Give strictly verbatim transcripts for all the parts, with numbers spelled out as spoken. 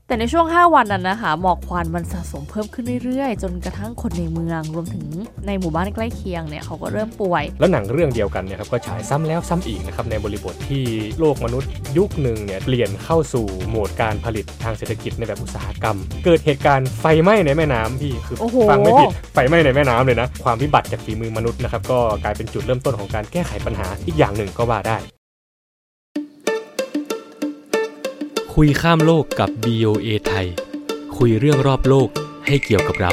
แต่ในช่วงห้าวันนั้นนะคะหมอกควันมันสะสมเพิ่มขึ้นเรื่อยๆจนกระทั่งคนในเมืองรวมถึงในหมู่บ้านใกล้เคียงเนี่ยเขาก็เริ่มป่วยแล้วหนังเรื่องเดียวกันเนี่ยครับก็ฉายซ้ำแล้วซ้ำอีกนะครับในบริบทที่โลกมนุษย์ยุคหนึ่งเนี่ยเปลี่ยนเข้าสู่โหมดการผลิตทางเศรษฐกิจในแบบอุตสาหกรรมเกิดเหตุการณ์ไฟไหม้ในแม่น้ำพี่คือฟังไม่ผิดไฟไหม้ในแม่น้ำเลยนะความวิบัติจากฝีมือมนุษย์นะครับก็กลายเป็นจุดเริ่มต้นของการแก้ไขปัญหาอีกอย่างหนึ่งก็ว่าได้คุยข้ามโลกกับ บี โอ เอ ไทยคุยเรื่องรอบโลกให้เกี่ยวกับเรา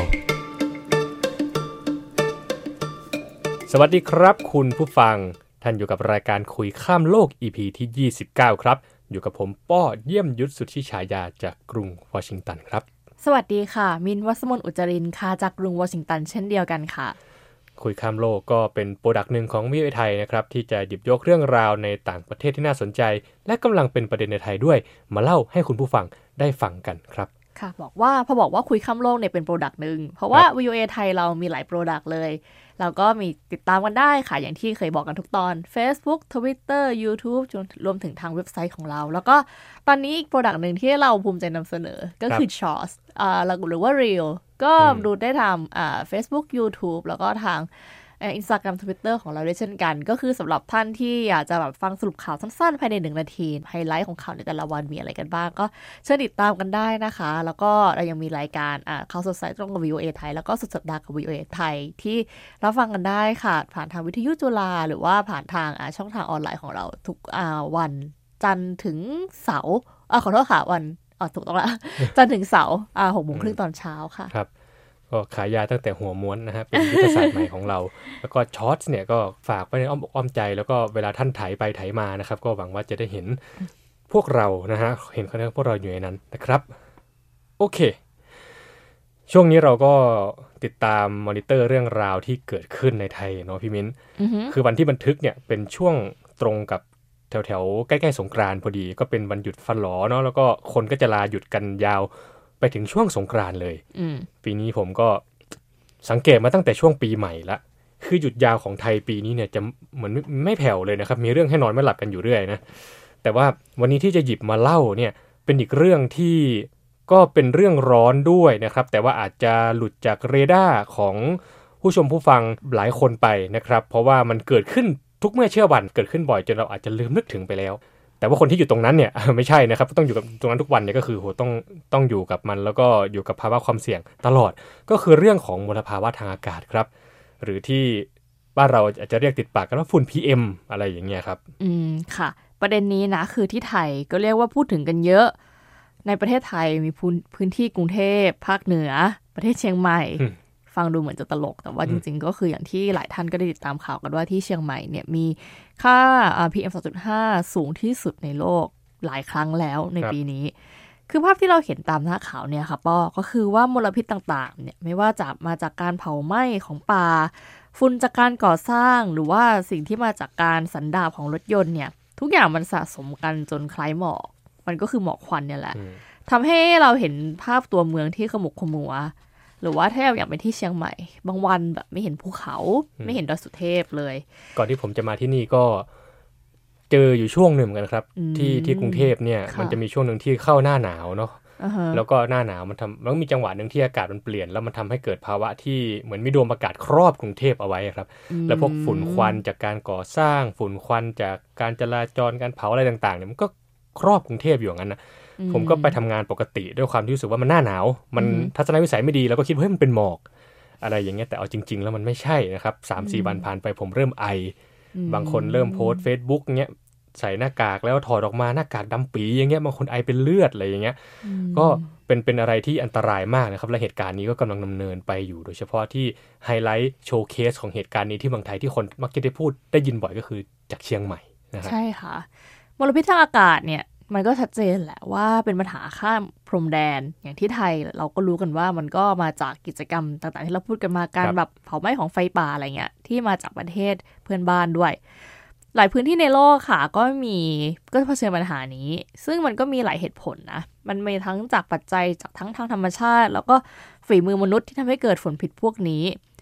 สวัสดีครับคุณผู้ฟังท่านอยู่กับรายการคุยข้ามโลก อี พี ที่ยี่สิบเก้าครับอยู่กับผมป้อเยี่ยมยุทธสุทธิฉายาจากกรุงวอชิงตันครับสวัสดีค่ะมินวัสมนอุจจรินค่ะจากกรุงวอชิงตันเช่นเดียวกันค่ะคุยข้ามโลกก็เป็นโปรดักต์หนึ่งของ บี โอ เอ ไทยนะครับที่จะหยิบยกเรื่องราวในต่างประเทศที่น่าสนใจและกำลังเป็นประเด็นในไทยด้วยมาเล่าให้คุณผู้ฟังได้ฟังกันครับค่ะบอกว่าพอบอกว่าคุยข้ามโลกเนี่ยเป็นโปรดักต์นึงเพราะว่า บี โอ เอ ไทยเรามีหลายโปรดักต์เลยเราก็มีติดตามกันได้ค่ะอย่างที่เคยบอกกันทุกตอน Facebook Twitter YouTube จนรวมถึงทางเว็บไซต์ของเราแล้วก็ตอนนี้อีกโปรดักต์นึงที่เราภูมิใจนำเสนอก็คือ Shorts อ่าหรือว่า Reel ก็ดูได้ทางอ่า Facebook YouTube แล้วก็ทางเอ่อ Instagram Twitter ของเราด้วยเช่นกันก็คือสำหรับท่านที่อยากจะแบบฟังสรุปข่าวสั้นๆภายในหนึ่งนาทีไฮไลท์ของข่าวในแต่ละวันมีอะไรกันบ้างก็เชิญติดตามกันได้นะคะแล้วก็เรายังมีรายการอ่าข่าวสดสายตรงกับ บี โอ เอ ไทยแล้วก็สุดสัปดาห์กับ บี โอ เอ ไทยที่รับฟังกันได้ค่ะผ่านทางวิทยุจุฬาหรือว่าผ่านทางอ่าช่องทางออนไลน์ของเราทุกอ่าวันจันทร์ถึงเสาร์อ่าขอโทษค่ะวันอ๋อถูกต้องละจันทร์ถึงเสาร์อ่าหกโมงครึ่งตอนเช้าค่ะครับก็ขายยาตั้งแต่หัวม้วนนะฮะเป็นยุทธศาสตร์ใหม่ของเราแล้วก็ช็อตส์เนี่ยก็ฝากไว้ในอ้อมอกอ้อมใจแล้วก็เวลาท่านถ่ายไปถ่ายมานะครับก็หวังว่าจะได้เห็นพวกเรานะฮะเห็นคนพวกเราอยู่ในนั้นนะครับโอเคช่วงนี้เราก็ติดตามมอนิเตอร์เรื่องราวที่เกิดขึ้นในไทยเนาะพี่มิ้น mm-hmm. คือวันที่บันทึกเนี่ยเป็นช่วงตรงกับแถวๆใกล้ๆสงกรานต์พอดีก็เป็นวันหยุดฟันหลอเนาะแล้วก็คนก็จะลาหยุดกันยาวไปถึงช่วงสงกรานต์เลยปีนี้ผมก็สังเกตมาตั้งแต่ช่วงปีใหม่ละคือหยุดยาวของไทยปีนี้เนี่ยจะเหมือนไม่แผ่วเลยนะครับมีเรื่องให้นอนไม่หลับกันอยู่เรื่อยนะแต่ว่าวันนี้ที่จะหยิบมาเล่าเนี่ยเป็นอีกเรื่องที่ก็เป็นเรื่องร้อนด้วยนะครับแต่ว่าอาจจะหลุดจากเรดาร์ของผู้ชมผู้ฟังหลายคนไปนะครับเพราะว่ามันเกิดขึ้นทุกเมื่อเชื่อวันเกิดขึ้นบ่อยจนเราอาจจะลืมนึกถึงไปแล้วแต่ว่าคนที่อยู่ตรงนั้นเนี่ยไม่ใช่นะครับต้องอยู่กับตรงนั้นทุกวันเนี่ยก็คือโหต้องต้องอยู่กับมันแล้วก็อยู่กับภาวะความเสี่ยงตลอดก็คือเรื่องของมลภาวะทางอากาศครับหรือที่บ้านเราอาจจะเรียกติดปากกันว่าฝุ่น พี เอ็ม อะไรอย่างเงี้ยครับอืมค่ะประเด็นนี้นะคือที่ไทยก็เรียกว่าพูดถึงกันเยอะในประเทศไทยมีพื้นที่กรุงเทพภาคเหนือประเทศเชียงใหม่ฟังดูเหมือนจะตลกแต่ว่าจริงๆก็คืออย่างที่หลายท่านก็ได้ติดตามข่าวกันว่าที่เชียงใหม่เนี่ยมีค่า พี เอ็ม สองจุดห้า สูงที่สุดในโลกหลายครั้งแล้วในปีนี้คือภาพที่เราเห็นตามหน้าข่าวเนี่ยค่ะป้อก็คือว่ามลพิษต่างๆเนี่ยไม่ว่าจะมาจากการเผาไหม้ของป่าฝุ่นจากการก่อสร้างหรือว่าสิ่งที่มาจากการสันดาปของรถยนต์เนี่ยทุกอย่างมันสะสมกันจนคล้ายหมอกมันก็คือหมอกควันเนี่ยแหละทำให้เราเห็นภาพตัวเมืองที่ขมุกขมัวหรือว่าถ้าอย่างเป็นที่เชียงใหม่บางวันแบบไม่เห็นภูเขาไม่เห็นดอยสุเทพเลยก่อนที่ผมจะมาที่นี่ก็เจออยู่ช่วงหนึ่งกันครับที่ที่กรุงเทพเนี่ยมันจะมีช่วงหนึ่งที่เข้าหน้าหนาวเนาะ uh-huh. แล้วก็หน้าหนาวมันทำมันมีจังหวะหนึ่งที่อากาศมันเปลี่ยนแล้วมันทำให้เกิดภาวะที่เหมือนมีดวงอากาศครอบกรุงเทพเอาไว้ครับแล้วพวกฝุ่นควันจากการก่อสร้างฝุ่นควันจากการจราจรการเผาอะไรต่างๆเนี่ยมันก็ครอบกรุงเทพอยู่อย่างนั้นนะผมก็ไปทำงานปกติด้วยความที่รู้สึกว่ามันหน้าหนาวมันทัศนวิสัยไม่ดีแล้วก็คิดว่าเฮ้ยมันเป็นหมอกอะไรอย่างเงี้ยแต่เอาจริงๆแล้วมันไม่ใช่นะครับ สามสี่ วันผ่านไปผมเริ่มไอบางคนเริ่มโพสต์ Facebook เงี้ยใส่หน้ากากแล้วถอดออกมาหน้ากากดำปีอย่างเงี้ยบางคนไอเป็นเลือดอะไรอย่างเงี้ยก็เป็นเป็นอะไรที่อันตรายมากนะครับและเหตุการณ์นี้ก็กำลังดำเนินไปอยู่โดยเฉพาะที่ไฮไลท์โชว์เคสของเหตุการณ์นี้ที่เมืองไทยที่คนมักจะได้พูดได้ยินบ่อยก็คือจากเชียงใหม่นะครับใช่ค่ะมลพิษทางอากาศเนี่ยมันก็ชัดเจนแหละว่าเป็นปัญหาข้ามพรมแดนอย่างที่ไทยเราก็รู้กันว่ามันก็มาจากกิจกรรมต่างๆที่เราพูดกันมาการแบบเผาไหม้ของไฟป่าอะไรเงี้ยที่มาจากประเทศเพื่อนบ้านด้วยหลายพื้นที่ในโลกค่ะก็มีก็เผชิญปัญหานี้ซึ่งมันก็มีหลายเหตุผลนะมันมีทั้งจากปัจจัยจากทั้งทางธรรมชาติแล้วก็ฝีมือมนุษย์ที่ทำให้เกิดฝนพิษพวกนี้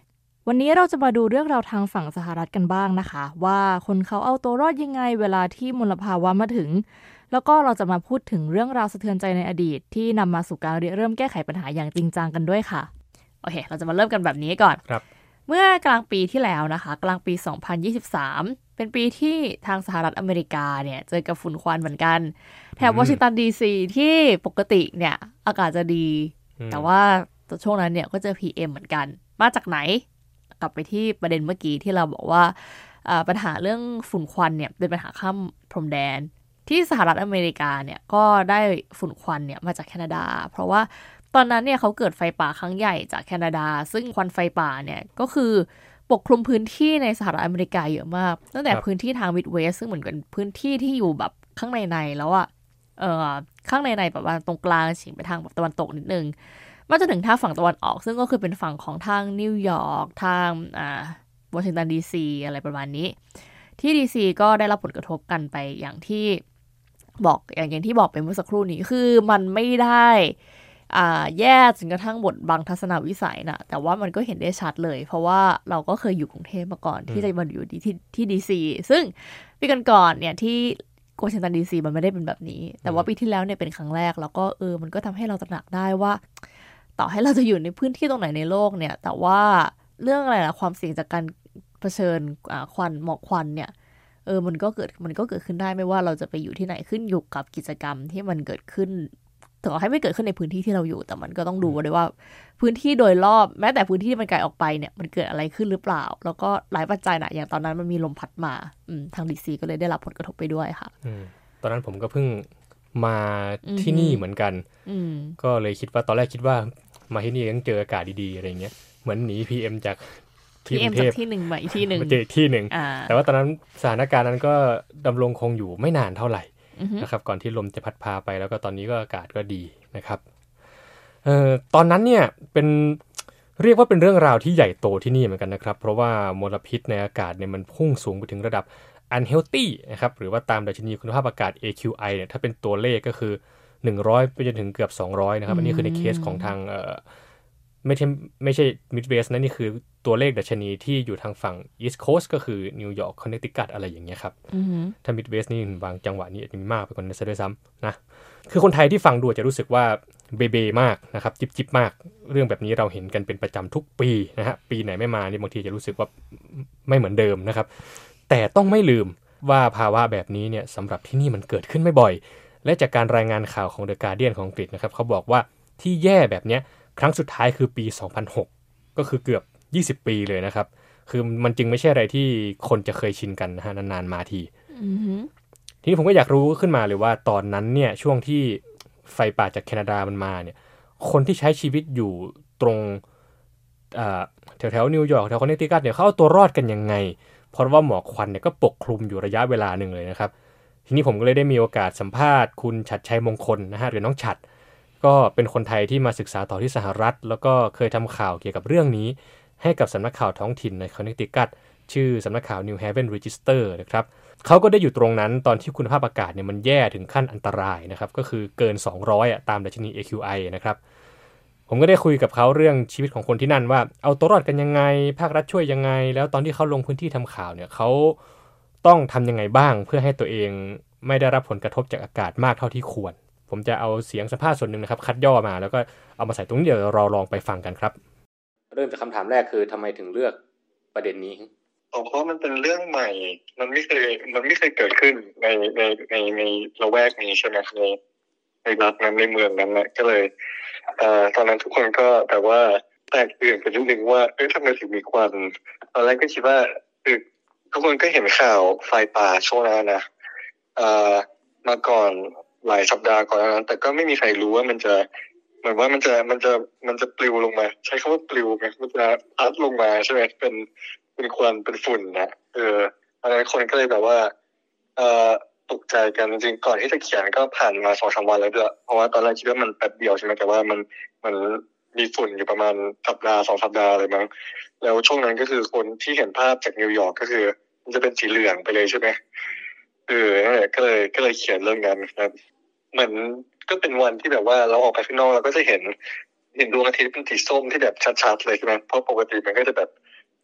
วันนี้เราจะมาดูเรื่องราวทางฝั่งสหรัฐกันบ้างนะคะว่าคนเขาเอาตัวรอดยังไงเวลาที่มลภาวะมาถึงแล้วก็เราจะมาพูดถึงเรื่องราวสะเทือนใจในอดีตที่นำมาสู่การเริ่มแก้ไขปัญหาอย่างจริงจังกันด้วยค่ะโอเคเราจะมาเริ่มกันแบบนี้ก่อนครับเมื่อกลางปีที่แล้วนะคะกลางปีสองพันยี่สิบสามเป็นปีที่ทางสหรัฐอเมริกาเนี่ยเจอกับฝุ่นควันเหมือนกันแถบวอชิงตันดีซีที่ปกติเนี่ยอากาศจะดีแต่ว่าช่วงนั้นเนี่ยก็เจอ พี เอ็ม เหมือนกันมาจากไหนกลับไปที่ประเด็นเมื่อกี้ที่เราบอกว่าปัญหาเรื่องฝุ่นควันเนี่ยเป็นปัญหาข้ามพรมแดนที่สหรัฐอเมริกาเนี่ยก็ได้ฝุ่นควันเนี่ยมาจากแคนาดาเพราะว่าตอนนั้นเนี่ยเขาเกิดไฟป่าครั้งใหญ่จากแคนาดาซึ่งควันไฟป่าเนี่ยก็คือปกคลุมพื้นที่ในสหรัฐอเมริกาเยอะมากตั้งแต่พื้นที่ทางมิดเวสต์ซึ่งเหมือนกันพื้นที่ที่อยู่แบบข้างในในแล้วอะเอ่อข้างในในแบบว่าตรงกลางเฉียงไปทางแบบตะวันตกนิดนึงมาจนถึงทางฝั่งตะวันออกซึ่งก็คือเป็นฝั่งของทางนิวยอร์กทางอ่าวอชิงตันดีซีอะไรประมาณนี้ที่ดีซีก็ได้รับผลกระทบกันไปอย่างที่บอกอย่างอย่างที่บอกไปเมื่อสักครู่นี้คือมันไม่ได้อ่าแย่จนกระทั่งบดบังทัศนวิสัยนะแต่ว่ามันก็เห็นได้ชัดเลยเพราะว่าเราก็เคยอยู่กรุงเทพมาก่อนที่จะมาอยู่ที่ที่ดีซีซึ่งปีก่อนๆเนี่ยที่วอชิงตันดีซีมันไม่ได้เป็นแบบนี้แต่ว่าปีที่แล้วเนี่ยเป็นครั้งแรกแล้วก็เออมันก็ทำให้เราตระหนักได้ว่าต่อให้เราจะอยู่ในพื้นที่ตรงไหนในโลกเนี่ยแต่ว่าเรื่องอะไรนะความเสี่ยงจากการเผชิญควันหมอกควันเนี่ยเออมันก็เกิดมันก็เกิดขึ้นได้ไม่ว่าเราจะไปอยู่ที่ไหนขึ้นอยู่กับกิจกรรมที่มันเกิดขึ้นถึงให้ไม่เกิดขึ้นในพื้นที่ที่เราอยู่แต่มันก็ต้องดูด้วยว่าพื้นที่โดยรอบแม้แต่พื้นที่ที่มันไกลออกไปเนี่ยมันเกิดอะไรขึ้นหรือเปล่าแล้วก็หลายปัจจัยนะอย่างตอนนั้นมันมีลมพัดมาทางดีซีก็เลยได้รับผลกระทบไปด้วยค่ะตอนนั้นผมก็เพิ่งมาที่นี่เหมือนกันก็เลยคิดว่าตอนแรกคิดว่ามาที่นี่ต้องเจออากาศดีๆอะไรเงี้ยเหมือนหนี พี เอ็ม จากที่กรุงเทพที่หนึ่งมาอีกที่หนึ่งมาเจอที่หนึ่งแต่ว่าตอนนั้นสถานการณ์นั้นก็ดำรงคงอยู่ไม่นานเท่าไหร่นะครับก่อนที่ลมจะพัดพาไปแล้วก็ตอนนี้ก็อากาศก็ดีนะครับเอ่อตอนนั้นเนี่ยเป็นเรียกว่าเป็นเรื่องราวที่ใหญ่โตที่นี่เหมือนกันนะครับเพราะว่ามลพิษในอากาศเนี่ยมันพุ่งสูงไปถึงระดับ unhealthy นะครับหรือว่าตามดัชนีคุณภาพอากาศ เอ คิว ไอ เนี่ยถ้าเป็นตัวเลขก็คือหนึ่งร้อยไปจนถึงเกือบสองร้อยนะครับอันนี้คือในเคสของทางเอ่อไม่ใช่ไม่ใช่ Midwest นะนี่คือตัวเลขดัชนีที่อยู่ทางฝั่ง East Coast ก็คือนิวยอร์กคอนเนตทิคัตอะไรอย่างเงี้ยครับ mm-hmm. ถ้า Midwest นี่บางจังหวะนี้อาจจะมีมากไปกว่านั้นซะด้วยซ้ำนะคือคนไทยที่ฟังดูจะรู้สึกว่าเบเบมากนะครับจิบจิบมากเรื่องแบบนี้เราเห็นกันเป็นประจำทุกปีนะฮะปีไหนไม่มานี่บางทีจะรู้สึกว่าไม่เหมือนเดิมนะครับแต่ต้องไม่ลืมว่าภาวะแบบนี้เนี่ยสำหรับที่นี่มันเกิดขึ้นไม่บ่อยและจากการรายงานข่าวของ The Guardian ของอังกฤษนะครับเขาบอกว่าที่แย่แบบนี้ครั้งสุดท้ายคือปีสองพันหกก็คือเกือบยี่สิบปีเลยนะครับคือมันจึงไม่ใช่อะไรที่คนจะเคยชินกันนะฮะนานๆมาที mm-hmm. ทีนี้ผมก็อยากรู้ขึ้นมาเลยว่าตอนนั้นเนี่ยช่วงที่ไฟป่าจากแคนาดามันมาเนี่ยคนที่ใช้ชีวิตอยู่ตรงแถวแถวนิวยอร์กแถวคอนเนตทิคัตเนี่ยเขาเอาตัวรอดกันยังไงเพราะว่าหมอกควันเนี่ยก็ปกคลุมอยู่ระยะเวลาหนึ่งเลยนะครับทีนี้ผมก็เลยได้มีโอกาสสัมภาษณ์คุณฉัตรชัยมงคลนะฮะหรือน้องฉัตรก็เป็นคนไทยที่มาศึกษาต่อที่สหรัฐแล้วก็เคยทำข่าวเกี่ยวกับเรื่องนี้ให้กับสำนักข่าวท้องถิ่นในคอนเนตทิคัตชื่อสำนักข่าว New Haven Register นะครับเขาก็ได้อยู่ตรงนั้นตอนที่คุณภาพอากาศเนี่ยมันแย่ถึงขั้นอันตรายนะครับก็คือเกินสองร้อยอ่ะตามดัชนี เอ คิว ไอ นะครับผมก็ได้คุยกับเขาเรื่องชีวิตของคนที่นั่นว่าเอาตัวรอดกันยังไงภาครัฐช่วยยังไงแล้วตอนที่เขาลงพื้นที่ทำข่าวเนี่ยเขาต้องทำยังไงบ้างเพื่อให้ตัวเองไม่ได้รับผลกระทบจากอากาศมากเท่าที่ควรผมจะเอาเสียงสัมภาษณ์ส่วนหนึ่งนะครับคัดย่อมาแล้วก็เอามาใส่ตรงนี้เดี๋ยวเราลองไปฟังกันครับเริ่มจากคำถามแรกคือทำไมถึงเลือกประเด็นนี้เพราะมันเป็นเรื่องใหม่มันไม่เคยมันไม่เคยเกิดขึ้นในในในในละแวกนี้ใช่ไหมในในรัฐนั้นในเมืองนั้นนะก็เลยเอ่อตอนนั้นทุกคนก็แต่ว่าแตกตื่นกันนิดนึงว่าเอ๊ะทำไมถึงมีควันตอนแรกก็คิดว่าเออทุกคนก็เห็นข่าวไฟป่าช่วงนั้นนะเอ่อมาก่อนหลายสัปดาห์ก่อนนั้นแต่ก็ไม่มีใครรู้ว่ามันจะเหมือนว่ามันจะมันจะมันจะปลิวลงมาใช้คำว่าปลิวไงมันจะพัดลงมาใช่ไหมเป็นเป็นควันเป็นฝุ่นนะเอออันนั้นคนก็เลยแบบว่าเอ่อตกใจกันจริงๆก่อนที่จะเขียนก็ผ่านมา สองถึงสาม วันแล้วด้วยเพราะว่าตอนแรกคิดว่ามันแป๊บเดียวใช่ไหมแต่ว่ามันมันมีฝุ่นอยู่ประมาณสัปดาห์สองสัปดาห์เลยมั้งแล้วช่วงนั้นก็คือคนที่เห็นภาพจากนิวยอร์กก็คือมันจะเป็นสีเหลืองไปเลยใช่ไหมเออนั่นแหละก็เลยก็เลยเขียนเรื่องนั้นครับเหมือนก็เป็นวันที่แบบว่าเราออกไปข้างนอกเราก็จะเห็นเห็นดวงอาทิตย์เป็นสีส้มที่แบบชัดๆเลยใช่ไหมเพราะปกติมันก็จะแบบ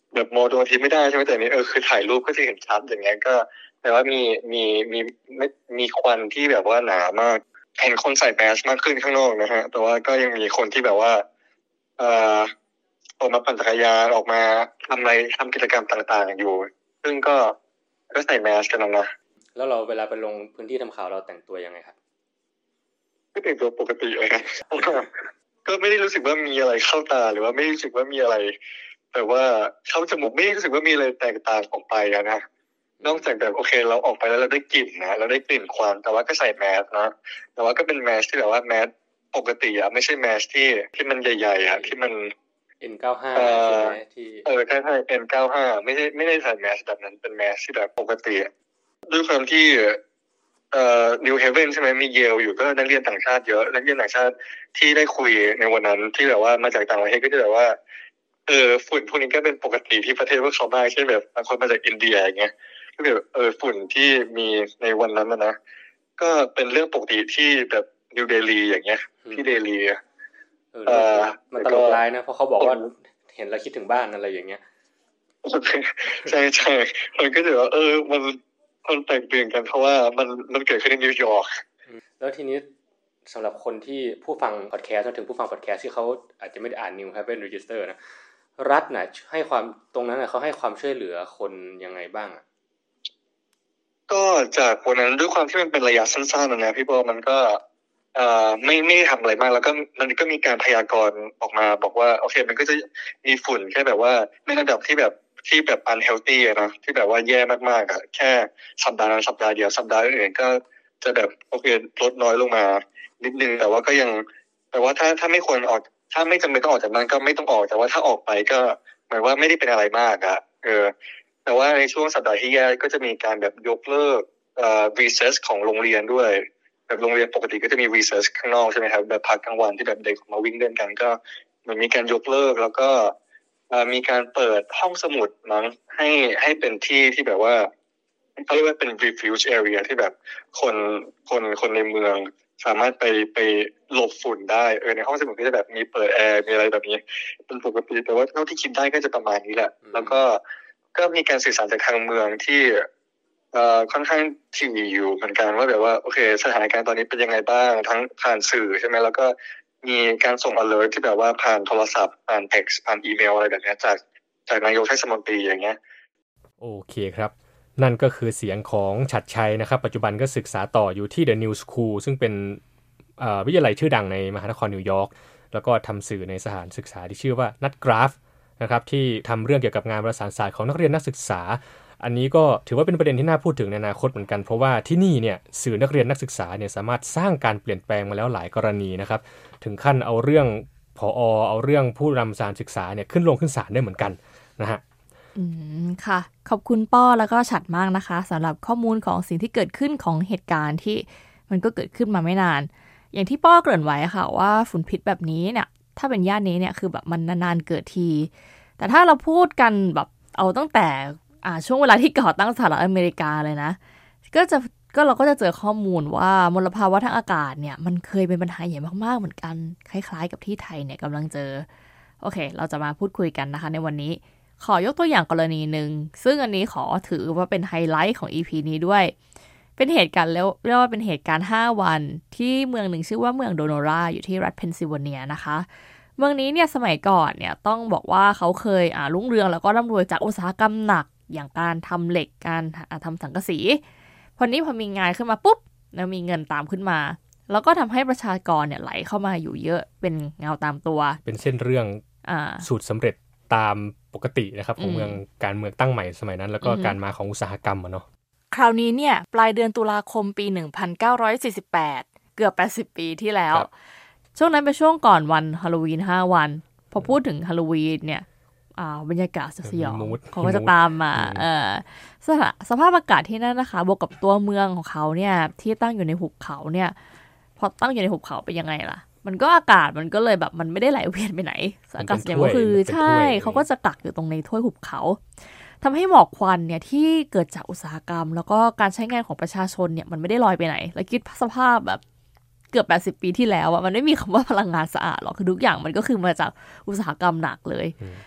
แบบมองดวงอาทิตย์ไม่ได้ใช่ไหมแต่นี้เออคือถ่ายรูปก็จะเห็นชัดอย่างเงี้ยก็แต่ว่ามีมีมีไม่มีควันที่แบบว่าหนามากเห็นคนใส่แมสมากขึ้นข้างนอกนะฮะแต่ว่าก็ยังมีคนที่แบบว่าเอ่อออกมาปั่นจักรยานออกมาทำอะไรทำกิจกรรมต่างๆอยู่ซึ่งก็ก็ใส่แมสกันนะแล้วเราเวลาไปลงพื้นที่ทำข่าวเราแต่งตัวยังไงครับก็แต่งตัวปกติเลยครับก็ไม่ได้รู้สึกว่ามีอะไรเข้าตาหรือว่าไม่รู้สึกว่ามีอะไรแต่ว่าเข้าจมูกไม่รู้สึกว่ามีอะไรแตกต่างออกไปอะนะนอกจากแบบโอเคเราออกไปแล้วเราได้กลิ่นนะเราได้กลิ่นควันแต่ว่าก็ใส่แมสนะแต่ว่าก็เป็นแมสที่แบบว่าแมสปกติอะไม่ใช่แมสที่ที่มันใหญ่ๆอะที่มันเอ็น เก้าสิบห้า ใช่ไหมที่เออใช่ๆ เอ็น เก้าสิบห้า ไม่ใช่ไม่ได้ใส่แมสแบบนั้นเป็นแมสที่แบบปกติด้วยความที่เอ่อ New Haven ใช่ไหมมีเยลอยู่ก็นักเรียนต่างชาติเยอะนักเรียนต่างชาติที่ได้คุยในวันนั้นที่แบบว่ามาจากต่างประเทศก็จะแบบว่าเออฝุ่นพวกนี้ก็เป็นปกติที่ประเทศพวกเขาบ้างเช่นแบบบางคนมาจากอินเดียอย่างเงี้ยก็แบบเออฝุ่นที่มีในวันนั้นนะนะก็เป็นเรื่องปกติที่แบบนิวเดลีอย่างเงี้ยที่เดลีเออมันตลกร้ายนะเพราะเขาบอกว่าเห็นแล้วคิดถึงบ้านอะไรอย่างเงี้ยใช่ใช่มันก็จะว่าเออมันมันแตกต่างกันเพราะว่ามันมันเกิดขึ้นในนิวยอร์กแล้วทีนี้สำหรับคนที่ผู้ฟังพอดแคสต์ถึงผู้ฟังพอดแคสต์ที่เขาอาจจะไม่ได้อ่าน New Haven Register นะรัฐน่ะให้ความตรงนั้นน่ะเขาให้ความช่วยเหลือคนยังไงบ้างอ่ะก็จากวันนั้นด้วยความที่มันเป็นระยะสั้นๆนะพี่บอลมันก็เอ่อไม่ไม่ทำอะไรมากแล้วก็มันก็มีการพยากรณ์ออกมาบอกว่าโอเคมันก็จะมีฝุ่นแค่แบบว่าในระดับที่แบบที่แบบ unhealthy อ่ะนะที่แบบว่าแย่มากๆอ่ะแค่สัปดาห์นั้นสัปดาห์เดียวสัปดาห์อื่นก็จะแบบโอเคลดน้อยลงมานิดนึงแต่ว่าก็ยังแต่ว่าถ้าถ้าไม่ควรออกถ้าไม่จำเป็นต้องออกจากบ้านก็ไม่ต้องออกแต่ว่าถ้าออกไปก็หมายว่าไม่ได้เป็นอะไรมากอ่ะเออแต่ว่าในช่วงสัปดาห์ที่แย่ก็จะมีการแบบยกเลิกเอ่อ recess ของโรงเรียนด้วยแบบโรงเรียนปกติก็จะมี recess ข้างนอกใช่ไหมครับแบบพักกลางวันที่แบบเด็กมาวิ่งเล่นกันก็มันมีการยกเลิกแล้วก็มีการเปิดห้องสมุดมั้งให้ให้เป็นที่ที่แบบว่าเขาเรียกว่าเป็น refuge area ที่แบบคนคนคนในเมืองสามารถไปไปหลบฝุ่นได้เออในห้องสมุดก็จะแบบมีเปิดแอร์มีอะไรแบบนี้เป็นปกติแต่ว่าเท่าที่คิดได้ก็จะประมาณนี้แหละแล้วก็ก็มีการสื่อสารจากทางเมืองที่เอ่อค่อนข้างถี่อยู่เหมือนกันว่าแบบว่าโอเคสถานการณ์ตอนนี้เป็นยังไงบ้างทั้งผ่านสื่อใช่ไหมแล้วก็มีการส่ง alert ที่แบบว่าผ่านโทรศัพท์ผ่าน text ผ่านอีเมลอะไรแบบนี้จากจากนายกเทศมนตรีอย่างเงี้ยโอเคครับนั่นก็คือเสียงของฉัตรชัยนะครับปัจจุบันก็ศึกษาต่ออยู่ที่ The New School ซึ่งเป็นวิทยาลัยชื่อดังในมหานครนิวยอร์กแล้วก็ทำสื่อในสถานศึกษาที่ชื่อว่านัทกราฟนะครับที่ทำเรื่องเกี่ยวกับงานประสานศาสตร์ของนักเรียนนักศึกษาอันนี้ก็ถือว่าเป็นประเด็นที่น่าพูดถึงในอนาคตเหมือนกันเพราะว่าที่นี่เนี่ยสื่อนักเรียนนักศึกษาเนี่ยสามารถสร้างการเปลี่ยนแปลงมาแล้วหลายกรณีนะครับถึงขั้นเอาเรื่องผอ.เอาเรื่องผู้นำสถานศึกษาเนี่ยขึ้นลงขึ้นศาลได้เหมือนกันนะฮะอืมค่ะขอบคุณป้อแล้วก็ฉัดมากนะคะสำหรับข้อมูลของสิ่งที่เกิดขึ้นของเหตุการณ์ที่มันก็เกิดขึ้นมาไม่นานอย่างที่ป้อเกริ่นไว้ค่ะว่าฝุ่นพิษแบบนี้เนี่ยถ้าเป็นย่านนี้เนี่ยคือแบบมันนานๆเกิดทีแต่ถ้าเราพูดกันแบบเอาตั้งแต่อ่าช่วงเวลาที่ก่อตั้งสหรัฐอเมริกาเลยนะก็จะก็เราก็จะเจอข้อมูลว่ามลภาวะทางอากาศเนี่ยมันเคยเป็นปัญหาใหญ่มากๆเหมือนกันคล้ายๆกับที่ไทยเนี่ยกำลังเจอโอเคเราจะมาพูดคุยกันนะคะในวันนี้ขอยกตัวอย่างกรณีหนึ่งซึ่งอันนี้ขอถือว่าเป็นไฮไลท์ของ อี พี นี้ด้วยเป็นเหตุการณ์แล้วเรียกว่าเป็นเหตุการณ์ห้าวันที่เมืองหนึ่งชื่อว่าเมืองโดโนราอยู่ที่รัฐเพนซิลเวเนียนะคะเมืองนี้เนี่ยสมัยก่อนเนี่ยต้องบอกว่าเขาเคยอ่ารุ่งเรืองแล้วก็ร่ำรวยจากอุตสาหกรรมหนักอย่างการทำเหล็กการทำสังกะสีพอนี้พอมีงานขึ้นมาปุ๊บแล้วมีเงินตามขึ้นมาแล้วก็ทำให้ประชากรเนี่ยไหลเข้ามาอยู่เยอะเป็นเงาตามตัวเป็นเส้นเรื่องสูตรสำเร็จตามปกตินะครับของเมืองการเมืองตั้งใหม่สมัยนั้นแล้วก็การมาของอุตสาหกรรมอ่ะเนาะคราวนี้เนี่ยปลายเดือนตุลาคมปีหนึ่งพันเก้าร้อยสี่สิบแปดเกือบแปดสิบปีที่แล้วช่วงนั้นเป็นช่วงก่อนวันฮาโลวีนห้าวันพอพูดถึงฮาโลวีนเนี่ยอ่าบรรยากาศสยองเขาก็จะตามมาเอ่อสภาพสภาพอากาศที่นั่นนะคะบวกกับตัวเมืองของเขาเนี่ยที่ตั้งอยู่ในหุบเขาเนี่ยพอตั้งอยู่ในหุบเขาเป็นยังไงล่ะมันก็อากาศมันก็เลยแบบมันไม่ได้ไหลเวียนไปไหนอากาศเนี่ยก็คือใช่เขาก็จะกักอยู่ตรงในถ้วยหุบเขาทำให้หมอกควันเนี่ยที่เกิดจากอุตสาหกรรมแล้วก็การใช้งานของประชาชนเนี่ยมันไม่ได้ลอยไปไหนแล้วคิดสภาพแบบเกือบแปดสิบปีที่แล้วอ่ะมันไม่มีคำว่าพลังงานสะอาดหรอกคือทุกอย่างมันก็คือมาจากอุตสาหกรรมหนักเลย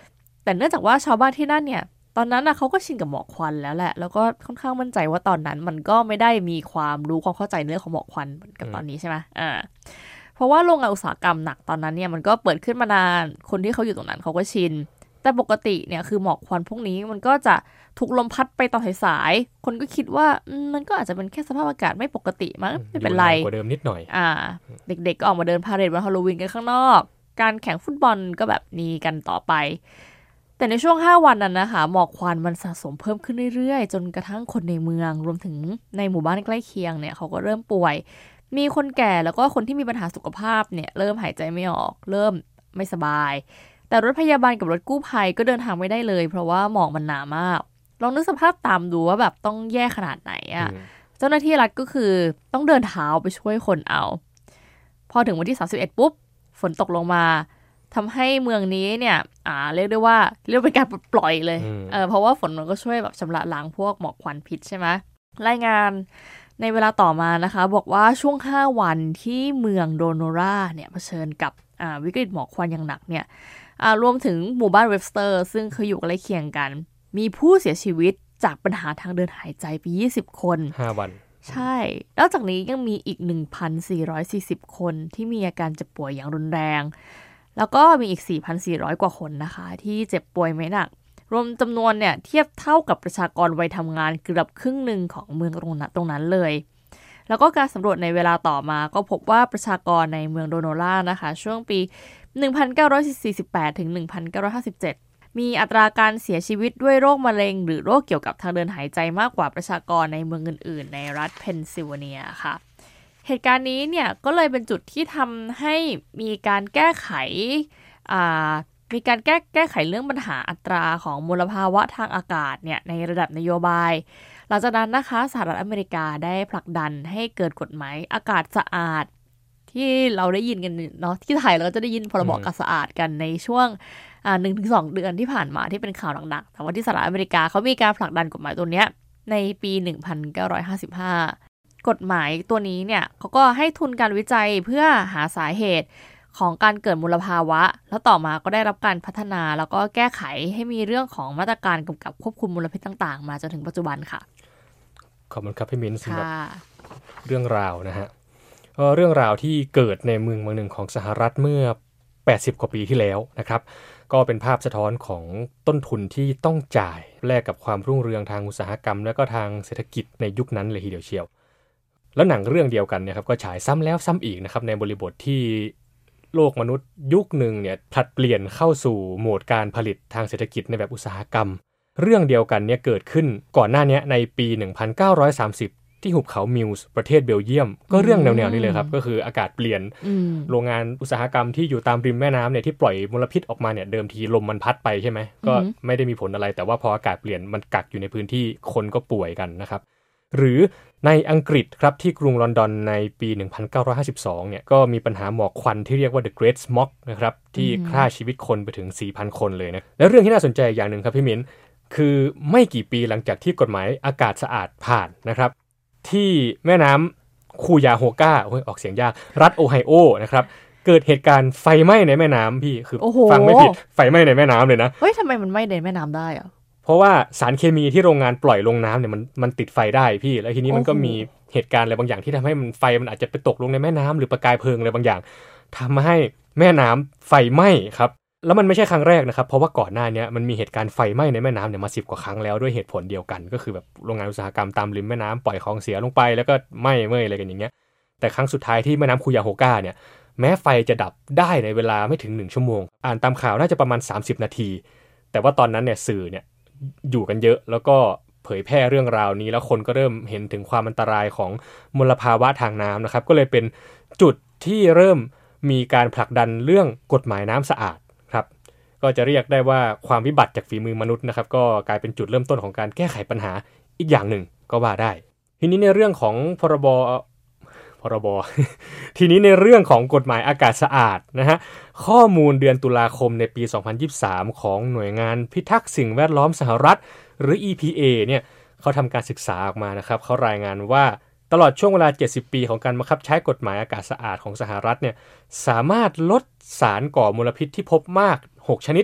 แต่เนื่องจากว่าชาวบ้านที่นั่นเนี่ยตอนนั้นนะเขาก็ชินกับหมอกควันแล้วแหละแล้วก็ค่อนข้างมั่นใจว่าตอนนั้นมันก็ไม่ได้มีความรู้ความเข้าใจในเรื่องของหมอกควันเหมือนกับตอนนี้ใช่ไหมอ่าเพราะว่าโรงงานอุตสาหกรรมหนักตอนนั้นเนี่ยมันก็เปิดขึ้นมานานคนที่เขาอยู่ตรงนั้นเขาก็ชินแต่ปกติเนี่ยคือหมอกควันพวกนี้มันก็จะถูกลมพัดไปตอนสายๆคนก็คิดว่ามันก็อาจจะเป็นแค่สภาพอากาศไม่ปกติมั้งไม่เป็นไรกว่าเดิมนิดหน่อยอ่าเด็กๆก็ออกมาเดินพาเหรดวันฮาโลวีนกันข้างนอกการแข่งฟุตบอลก็แบบนี้กันต่อไปแต่ในช่วงห้าวันนั้นนะคะหมอกควันมันสะสมเพิ่มขึ้นเรื่อยๆจนกระทั่งคนในเมืองรวมถึงในหมู่บ้านใกล้เคียงเนี่ยเขาก็เริ่มป่วยมีคนแก่แล้วก็คนที่มีปัญหาสุขภาพเนี่ยเริ่มหายใจไม่ออกเริ่มไม่สบายแต่รถพยาบาลกับรถกู้ภัยก็เดินทางไม่ได้เลยเพราะว่าหมอกมันหนามากลองนึกสภาพตามดูว่าแบบต้องแย่ขนาดไหนอ่ะเจ้าหน้าที่รัฐก็คือต้องเดินเท้าไปช่วยคนเอาพอถึงวันที่สามสิบเอ็ดปุ๊บฝนตกลงมาทำให้เมืองนี้เนี่ยอ่าเรียกได้ว่าเรียกเป็นการปลดปล่อยเลยเออเพราะว่าฝนมันก็ช่วยแบบชำระล้างพวกหมอกควันพิษใช่ไหมรายงานในเวลาต่อมานะคะบอกว่าช่วงห้าวันที่เมืองโดโนราเนี่ยเผชิญกับอ่าวิกฤตหมอกควันอย่างหนักเนี่ยอ่ารวมถึงหมู่บ้านเวบสเตอร์ซึ่งเคยอยู่ใกล้เคียงกันมีผู้เสียชีวิตจากปัญหาทางเดินหายใจไปยี่สิบคนห้าวันใช่แล้วจากนี้ยังมีอีก หนึ่งพันสี่ร้อยสี่สิบ คนที่มีอาการเจ็บป่วยอย่างรุนแรงแล้วก็มีอีก สี่พันสี่ร้อย กว่าคนนะคะที่เจ็บป่วยไม่หนักรวมจำนวนเนี่ยเทียบเท่ากับประชากรวัยทำงานเกือบครึ่งหนึ่งของเมืองตรงนั้นตรงนั้นเลยแล้วก็การสำรวจในเวลาต่อมาก็พบว่าประชากรในเมืองโดโนรานะคะช่วงปี หนึ่งพันเก้าร้อยสี่สิบแปด ถึง หนึ่งพันเก้าร้อยห้าสิบเจ็ด มีอัตราการเสียชีวิตด้วยโรคมะเร็งหรือโรคเกี่ยวกับทางเดินหายใจมากกว่าประชากรในเมืองอื่นๆในรัฐเพนซิลเวเนียค่ะเหตุการณ์นี้เนี่ยก็เลยเป็นจุดที่ทำให้มีการแก้ไขมีการแก้แก้ไขเรื่องปัญหาอัตราของมลภาวะทางอากาศเนี่ยในระดับนโยบายหลังจากนั้นนะคะสหรัฐอเมริกาได้ผลักดันให้เกิดกฎหมายอากาศสะอาดที่เราได้ยินกันเนาะที่ไทยเราก็จะได้ยินพรบอากาศสะอาดกันในช่วงอ่า หนึ่งถึงสอง เดือนที่ผ่านมาที่เป็นข่าวหนักๆแต่ว่าที่สหรัฐอเมริกาเขามีการผลักดันกฎหมายตัวเนี้ยในปีหนึ่งพันเก้าร้อยห้าสิบห้ากฎหมายตัวนี้เนี่ยเขาก็ให้ทุนการวิจัยเพื่อหาสาเหตุของการเกิดมลภาวะแล้วต่อมาก็ได้รับการพัฒนาแล้วก็แก้ไขให้มีเรื่องของมาตรการกำกับควบคุมมลพิษต่างๆมาจนถึงปัจจุบันค่ะขอบคุณครับพี่มิ้นสำหรับเรื่องราวนะฮะเรื่องราวที่เกิดในเมืองเมืองหนึ่งของสหรัฐเมื่อแปดสิบกว่าปีที่แล้วนะครับก็เป็นภาพสะท้อนของต้นทุนที่ต้องจ่ายแลกกับความรุ่งเรืองทางอุตสาหกรรมและก็ทางเศรษฐกิจในยุคนั้นเลยทีเดียวเชียวแล้วหนังเรื่องเดียวกันเนี่ยครับก็ฉายซ้ำแล้วซ้ำอีกนะครับในบริบทที่โลกมนุษย์ยุคหนึ่งเนี่ยผลัดเปลี่ยนเข้าสู่โหมดการผลิตทางเศรษฐกิจในแบบอุตสาหกรรมเรื่องเดียวกันเนี่ยเกิดขึ้นก่อนหน้านี้ในปีหนึ่งพันเก้าร้อยสามสิบที่หุบเขามิลส์ประเทศเบลเยียมก็เรื่องแนวๆนี้เลยครับก็คืออากาศเปลี่ยนโรงงานอุตสาหกรรมที่อยู่ตามริมแม่น้ำเนี่ยที่ปล่อยมลพิษออกมาเนี่ยเดิมทีลมมันพัดไปใช่ไหมก็ไม่ได้มีผลอะไรแต่ว่าพออากาศเปลี่ยนมันกักอยู่ในพื้นที่คนก็ป่วยกันนะครับหรือในอังกฤษครับที่กรุงลอนดอนในปีหนึ่งพันเก้าร้อยห้าสิบสองเนี่ยก็มีปัญหาหมอกควันที่เรียกว่า The Great Smog นะครับที่ฆ่าชีวิตคนไปถึง สี่พัน คนเลยนะแล้วเรื่องที่น่าสนใจอย่างหนึ่งครับพี่มิ้นคือไม่กี่ปีหลังจากที่กฎหมายอากาศสะอาดผ่านนะครับที่แม่น้ำคูยาโฮกาออกเสียงยากรัฐโอไฮโอนะครับเกิดเหตุการณ์ไฟไหม้ในแม่น้ำพี่คือฟังไม่ผิดไฟไหม้ในแม่น้ำเลยนะเฮ้ยทำไมมันไหม้ในแม่น้ำได้อะเพราะว่าสารเคมีที่โรงงานปล่อยลงน้ำเนี่ยมันมันติดไฟได้พี่แล้วทีนี้มันก็มีเหตุการณ์อะไรบางอย่างที่ทำให้มันไฟมันอาจจะไปตกลงในแม่น้ำหรือประกายเพลิงอะไรบางอย่างทำให้แม่น้ำไฟไหม้ครับแล้วมันไม่ใช่ครั้งแรกนะครับเพราะว่าก่อนหน้านี้มันมีเหตุการณ์ไฟไหม้ในแม่น้ำเนี่ยมาสิบกว่าครั้งแล้วด้วยเหตุผลเดียวกันก็คือแบบโรงงานอุตสาหกรรมตามริมแม่น้ำปล่อยของเสียลงไปแล้วก็ไหม้เมื่อยอะไรกันอย่างเงี้ยแต่ครั้งสุดท้ายที่แม่น้ำคูยาโฮกาเนี่ยแม้ไฟจะดับได้ในเวลาไม่ถึงหนึ่งชั่วโมงอ่านตามข่าวน่าจะประมาณสามสิบนาทีแต่ว่าตอนนั้นเนี่ยสื่อเนี่ยอยู่กันเยอะแล้วก็เผยแพร่เรื่องราวนี้แล้วคนก็เริ่มเห็นถึงความอันตรายของมลภาวะทางน้ำนะครับก็เลยเป็นจุดที่เริ่มมีการผลักดันเรื่องกฎหมายน้ำสะอาดครับก็จะเรียกได้ว่าความวิบัติจากฝีมือมนุษย์นะครับก็กลายเป็นจุดเริ่มต้นของการแก้ไขปัญหาอีกอย่างหนึ่งก็ว่าได้ทีนี้ในเรื่องของพรบพรบ ทีนี้ในเรื่องของกฎหมายอากาศสะอาดนะฮะข้อมูลเดือนตุลาคมในปีสองพันยี่สิบสามของหน่วยงานพิทักษ์สิ่งแวดล้อมสหรัฐหรือ อี พี เอ เนี่ยเขาทำการศึกษาออกมานะครับเขารายงานว่าตลอดช่วงเวลาเจ็ดสิบปีของการบังคับใช้กฎหมายอากาศสะอาดของสหรัฐเนี่ยสามารถลดสารก่อมลพิษที่พบมากหกชนิด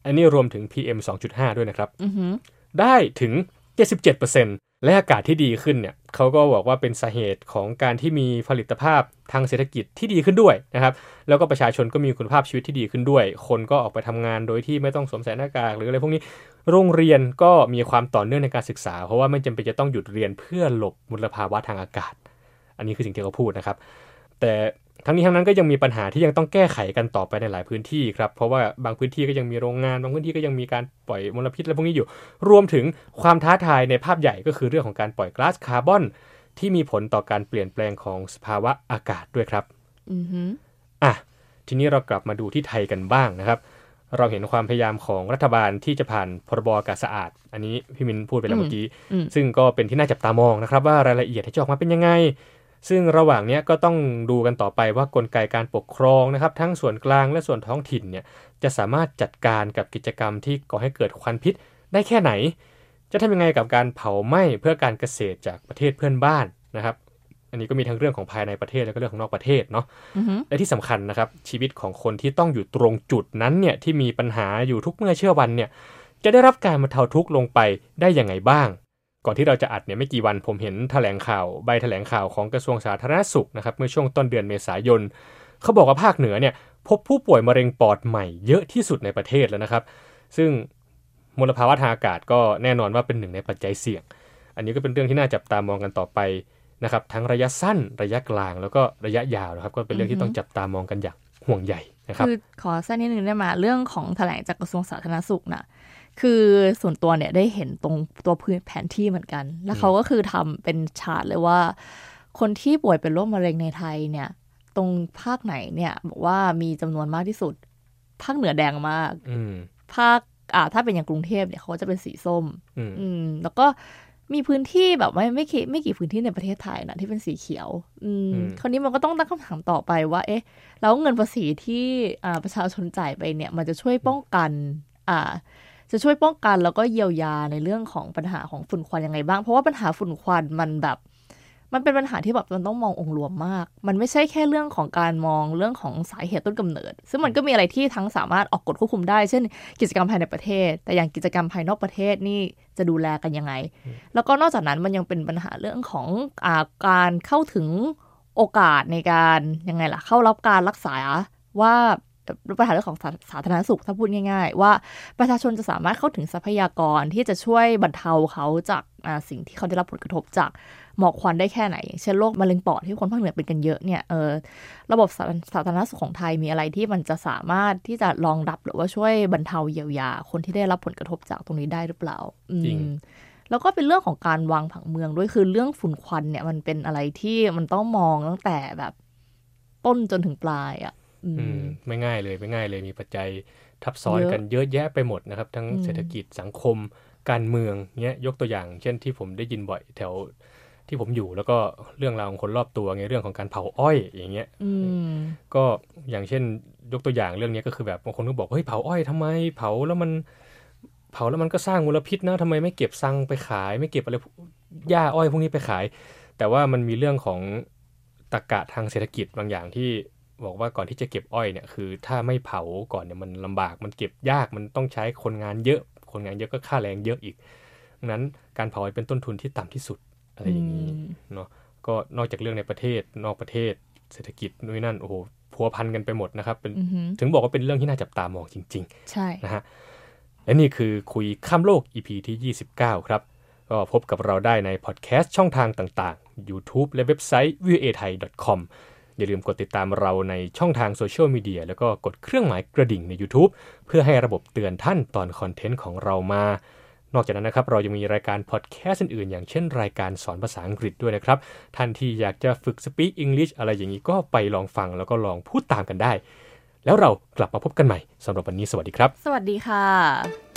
อันนี้รวมถึง พี เอ็ม สองจุดห้า ด้วยนะครับ uh-huh. ได้ถึง เจ็ดสิบเจ็ดเปอร์เซ็นต์ และอากาศที่ดีขึ้นเนี่ยเขาก็บอกว่าเป็นสาเหตุของการที่มีผลิตภาพทางเศรษฐกิจที่ดีขึ้นด้วยนะครับแล้วก็ประชาชนก็มีคุณภาพชีวิตที่ดีขึ้นด้วยคนก็ออกไปทำงานโดยที่ไม่ต้องสวมใส่หน้ากากหรืออะไรพวกนี้โรงเรียนก็มีความต่อเนื่องในการศึกษาเพราะว่าไม่จำเป็นจะต้องหยุดเรียนเพื่อหลบมลภาวะทางอากาศอันนี้คือสิ่งที่เขาพูดนะครับแต่ทั้งนี้ทั้งนั้นก็ยังมีปัญหาที่ยังต้องแก้ไขกันต่อไปในหลายพื้นที่ครับเพราะว่าบางพื้นที่ก็ยังมีโรงงานบางพื้นที่ก็ยังมีการปล่อยมลพิษอะไรพวกนี้อยู่รวมถึงความท้าทายในภาพใหญ่ก็คือเรื่องของการปล่อยก๊าซคาร์บอนที่มีผลต่อการเปลี่ยนแปลงของสภาวะอากาศด้วยครับอือฮึอ่ะทีนี้เรากลับมาดูที่ไทยกันบ้างนะครับเราเห็นความพยายามของรัฐบาลที่จะผ่านพรบอากาศสะอาดอันนี้พี่มินพูดไปแล้วเมื่อกี้ซึ่งก็เป็นที่น่าจับตามองนะครับว่ารายละเอียดที่จะออกมาเป็นยังไงซึ่งระหว่างนี้ก็ต้องดูกันต่อไปว่ากลไกการปกครองนะครับทั้งส่วนกลางและส่วนท้องถิ่นเนี่ยจะสามารถจัดการกับกิจกรรมที่ก่อให้เกิดควันพิษได้แค่ไหนจะทำยังไงกับการเผาไหม้เพื่อการเกษตรจากประเทศเพื่อนบ้านนะครับอันนี้ก็มีทั้งเรื่องของภายในประเทศและก็เรื่องของนอกประเทศเนาะ uh-huh. และที่สำคัญนะครับชีวิตของคนที่ต้องอยู่ตรงจุดนั้นเนี่ยที่มีปัญหาอยู่ทุกเมื่อเชื่อวันเนี่ยจะได้รับการบรรเทาทุกข์ลงไปได้ยังไงบ้างก่อนที่เราจะอัดเนี่ยไม่กี่วันผมเห็นแถลงข่าวใบแถลงข่าวของกระทรวงสาธารณสุขนะครับเมื่อช่วงต้นเดือนเมษายนเขาบอกว่าภาคเหนือเนี่ยพบผู้ป่วยมะเร็งปอดใหม่เยอะที่สุดในประเทศแล้วนะครับซึ่งมลภาวะทางอากาศก็แน่นอนว่าเป็นหนึ่งในปัจจัยเสี่ยงอันนี้ก็เป็นเรื่องที่น่าจับตามองกันต่อไปนะครับทั้งระยะสั้นระยะกลางแล้วก็ระยะยาวนะครับก็เป็นเรื่องที่ต้องจับตามองกันอย่างห่วงใยนะครับคือขอแทรกนิดนึงได้ไหมเรื่องของแถลงจากกระทรวงสาธารณสุขนะคือส่วนตัวเนี่ยได้เห็นตรงตัวพื้นแผนที่เหมือนกันแล้วเขาก็คือทำเป็นชาร์ตเลยว่าคนที่ป่วยเป็นโรคมะเร็งในไทยเนี่ยตรงภาคไหนเนี่ยบอกว่ามีจำนวนมากที่สุดภาคเหนือแดงมากภาคอ่าถ้าเป็นอย่างกรุงเทพเนี่ยเขาจะเป็นสีส้มอืมแล้วก็มีพื้นที่แบบไม่ไม่กี่ไม่กี่พื้นที่ในประเทศไทยนะที่เป็นสีเขียวอืมคราวนี้มันก็ต้องตั้งคำถามต่อไปว่าเอ๊ะแล้วเงินภาษีที่อ่าประชาชนจ่ายไปเนี่ยมันจะช่วยป้องกันอ่าจะช่วยป้องกันแล้วก็เยียวยาในเรื่องของปัญหาของฝุ่นควันยังไงบ้างเพราะว่าปัญหาฝุ่นควันมันแบบมันเป็นปัญหาที่แบบมันต้องมององค์รวมมากมันไม่ใช่แค่เรื่องของการมองเรื่องของสาเหตุต้นกำเนิดซึ่งมันก็มีอะไรที่ทั้งสามารถออกกฎควบคุมได้เช่นกิจกรรมภายในประเทศแต่อย่างกิจกรรมภายนอกประเทศนี่จะดูแลกันยังไงแล้วก็นอกจากนั้นมันยังเป็นปัญหาเรื่องของอ่าการเข้าถึงโอกาสในการยังไงล่ะเข้ารับการรักษาว่าปัญหาเรื่องของสาธารณสุขถ้าพูดง่ายๆว่าประชาชนจะสามารถเข้าถึงทรัพยากรที่จะช่วยบรรเทาเขาจากสิ่งที่เขาได้รับผลกระทบจากหมอกควันได้แค่ไหนเช่นโรคมะเร็งปอดที่คนภาคเหนือเป็นกันเยอะเนี่ยเออระบบสาธารณสุขของไทยมีอะไรที่มันจะสามารถที่จะรองรับหรือว่าช่วยบรรเทาเยียวยาคนที่ได้รับผลกระทบจากตรงนี้ได้หรือเปล่าจริงแล้วก็เป็นเรื่องของการวางผังเมืองด้วยคือเรื่องฝุ่นควันเนี่ยมันเป็นอะไรที่มันต้องมองตั้งแต่แบบต้นจนถึงปลายอ่ะอืมไม่ง่ายเลยไม่ง่ายเลยมีปัจจัยทับซ้อนกันเยอะแยะไปหมดนะครับทั้งเศรษฐกิจสังคมการเมืองเงี้ยยกตัวอย่างเช่นที่ผมได้ยินบ่อยแถวที่ผมอยู่แล้วก็เรื่องราวของคนรอบตัวไงเรื่องของการเผาอ้อยอย่างเงี้ยก็อย่างเช่นยกตัวอย่างเรื่องนี้ก็คือแบบบางคนก็บอกเฮ้ยเผาอ้อยทำไมเผาแล้วมันเผาแล้วมันก็สร้างมลพิษนะทำไมไม่เก็บซังไปขายไม่เก็บอะไรหญ้าอ้อยพวกนี้ไปขายแต่ว่ามันมีเรื่องของตรรกะทางเศรษฐกิจบางอย่างที่บอกว่าก่อนที่จะเก็บอ้อยเนี่ยคือถ้าไม่เผาก่อนเนี่ยมันลำบากมันเก็บยากมันต้องใช้คนงานเยอะคนงานเยอะก็ค่าแรงเยอะอีกดังนั้นการเผาเป็นต้นทุนที่ต่ำที่สุดอะไรอย่างนี้เนาะก็นอกจากเรื่องในประเทศนอกประเทศเศรษฐกิจนู่นนั่นโอ้โหพัวพันกันไปหมดนะครับเป็นถึงบอกว่าเป็นเรื่องที่น่าจับตามองจริงๆใช่นะฮะและนี่คือคุยข้ามโลก อี พี ที่ยี่สิบเก้าครับก็พบกับเราได้ในพอดแคสต์ช่องทางต่างๆ YouTube และเว็บไซต์ วี โอ เอ ไทย ดอท คอม อย่าลืมกดติดตามเราในช่องทางโซเชียลมีเดียแล้วก็กดเครื่องหมายกระดิ่งใน YouTube เพื่อให้ระบบเตือนท่านตอนคอนเทนต์ของเรามานอกจากนั้นนะครับเรายังมีรายการพอดแคสต์อื่นๆอย่างเช่นรายการสอนภาษาอังกฤษด้วยนะครับท่านที่อยากจะฝึก Speak English อะไรอย่างนี้ก็ไปลองฟังแล้วก็ลองพูดตามกันได้แล้วเรากลับมาพบกันใหม่สำหรับวันนี้สวัสดีครับสวัสดีค่ะ